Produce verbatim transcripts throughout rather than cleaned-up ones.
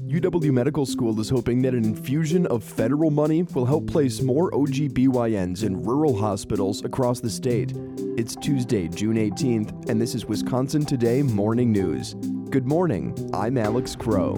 U W Medical School is hoping that an infusion of federal money will help place more O G B Y Ns in rural hospitals across the state. It's Tuesday, June eighteenth, and this is Wisconsin Today Morning News. Good morning, I'm Alex Crow.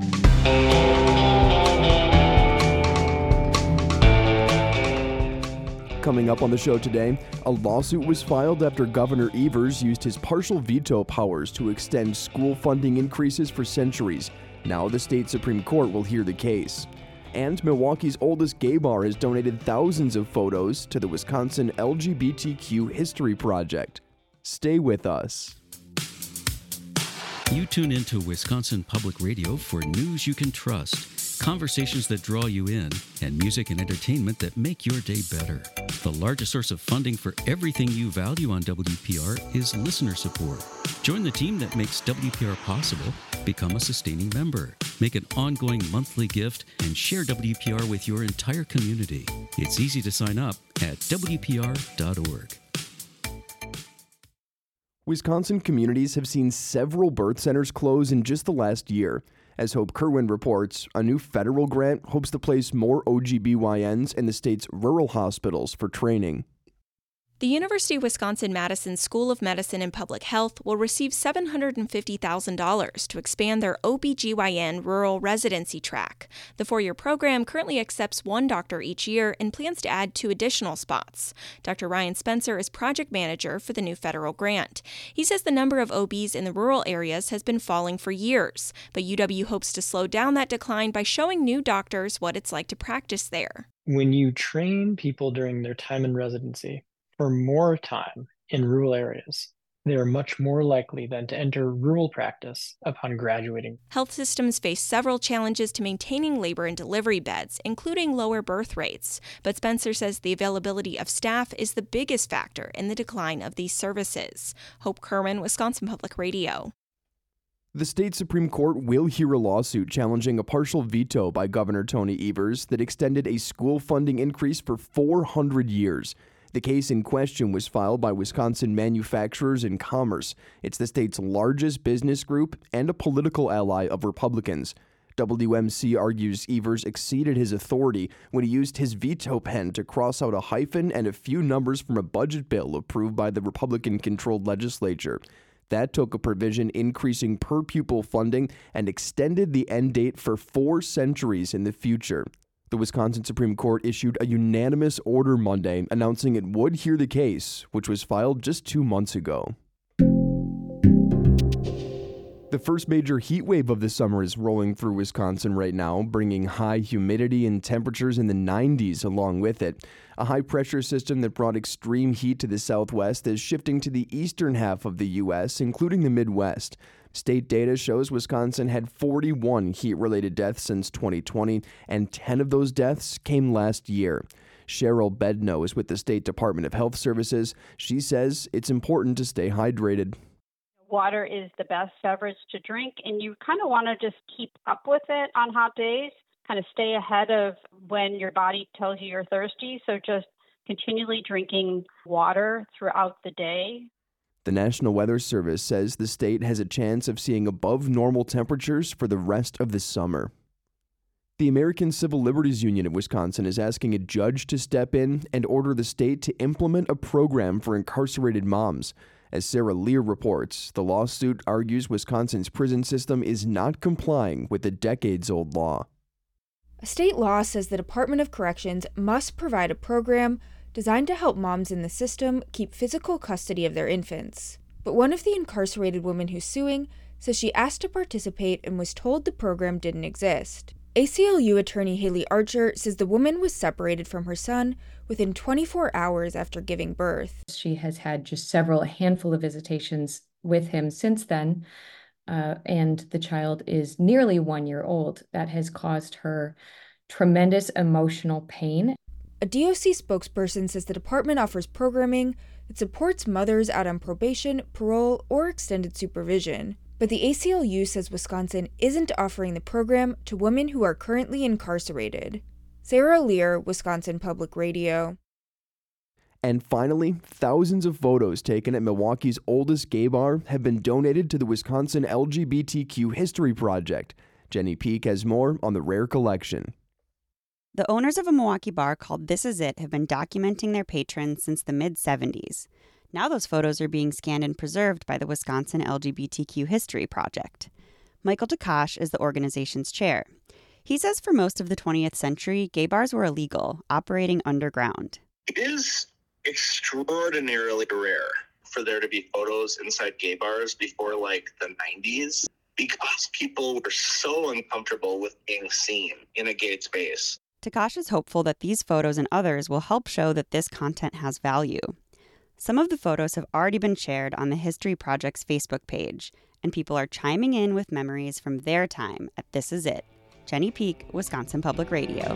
Coming up on the show today, a lawsuit was filed after Governor Evers used his partial veto powers to extend school funding increases for centuries. Now the state Supreme Court will hear the case. And Milwaukee's oldest gay bar has donated thousands of photos to the Wisconsin L G B T Q History Project. Stay with us. You tune into Wisconsin Public Radio for news you can trust, conversations that draw you in, and music and entertainment that make your day better. The largest source of funding for everything you value on W P R is listener support. Join the team that makes W P R possible. Become a sustaining member. Make an ongoing monthly gift and share W P R with your entire community. It's easy to sign up at W P R dot org. Wisconsin communities have seen several birth centers close in just the last year. As Hope Kerwin reports, a new federal grant hopes to place more O G B Y Ns in the state's rural hospitals for training. The University of Wisconsin-Madison School of Medicine and Public Health will receive seven hundred fifty thousand dollars to expand their O B G Y N rural residency track. The four-year program currently accepts one doctor each year and plans to add two additional spots. Doctor Ryan Spencer is project manager for the new federal grant. He says the number of O Bs in the rural areas has been falling for years, but U W hopes to slow down that decline by showing new doctors what it's like to practice there. When you train people during their time in residency for more time in rural areas, they are much more likely than to enter rural practice upon graduating. Health systems face several challenges to maintaining labor and delivery beds, including lower birth rates. But Spencer says the availability of staff is the biggest factor in the decline of these services. Hope Kerwin, Wisconsin Public Radio. The state Supreme Court will hear a lawsuit challenging a partial veto by Governor Tony Evers that extended a school funding increase for four hundred years. The case in question was filed by Wisconsin Manufacturers and Commerce. It's the state's largest business group and a political ally of Republicans. W M C argues Evers exceeded his authority when he used his veto pen to cross out a hyphen and a few numbers from a budget bill approved by the Republican-controlled legislature. That took a provision increasing per-pupil funding and extended the end date for four centuries in the future. The Wisconsin Supreme Court issued a unanimous order Monday announcing it would hear the case, which was filed just two months ago. The first major heat wave of the summer is rolling through Wisconsin right now, bringing high humidity and temperatures in the nineties along with it. A high-pressure system that brought extreme heat to the southwest is shifting to the eastern half of the U S, including the Midwest. State data shows Wisconsin had forty-one heat-related deaths since twenty twenty, and ten of those deaths came last year. Cheryl Bedno is with the State Department of Health Services. She says it's important to stay hydrated. Water is the best beverage to drink, and you kind of want to just keep up with it on hot days, kind of stay ahead of when your body tells you you're thirsty. So just continually drinking water throughout the day. The National Weather Service says the state has a chance of seeing above normal temperatures for the rest of the summer. The American Civil Liberties Union of Wisconsin is asking a judge to step in and order the state to implement a program for incarcerated moms. As Sarah Lear reports, the lawsuit argues Wisconsin's prison system is not complying with the decades-old law. A state law says the Department of Corrections must provide a program designed to help moms in the system keep physical custody of their infants. But one of the incarcerated women who's suing says she asked to participate and was told the program didn't exist. A C L U attorney Haley Archer says the woman was separated from her son within twenty-four hours after giving birth. She has had just several, a handful of visitations with him since then, uh, and the child is nearly one year old. That has caused her tremendous emotional pain. A D O C spokesperson says the department offers programming that supports mothers out on probation, parole, or extended supervision. But the A C L U says Wisconsin isn't offering the program to women who are currently incarcerated. Sarah Lear, Wisconsin Public Radio. And finally, thousands of photos taken at Milwaukee's oldest gay bar have been donated to the Wisconsin L G B T Q History Project. Jenny Peak has more on the rare collection. The owners of a Milwaukee bar called This Is It have been documenting their patrons since the mid seventies. Now those photos are being scanned and preserved by the Wisconsin L G B T Q History Project. Michael Takash is the organization's chair. He says for most of the twentieth century, gay bars were illegal, operating underground. It is extraordinarily rare for there to be photos inside gay bars before like the nineties because people were so uncomfortable with being seen in a gay space. Takash is hopeful that these photos and others will help show that this content has value. Some of the photos have already been shared on the History Project's Facebook page, and people are chiming in with memories from their time at This Is It. Jenny Peak, Wisconsin Public Radio.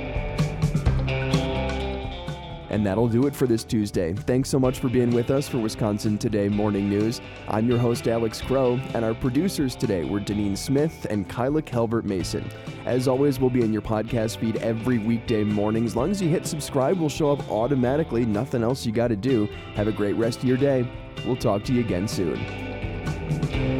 And that'll do it for this Tuesday. Thanks so much for being with us for Wisconsin Today Morning News. I'm your host, Alex Crow, and our producers today were Deneen Smith and Kyla Calvert-Mason. As always, we'll be in your podcast feed every weekday morning. As long as you hit subscribe, we'll show up automatically. Nothing else you got to do. Have a great rest of your day. We'll talk to you again soon.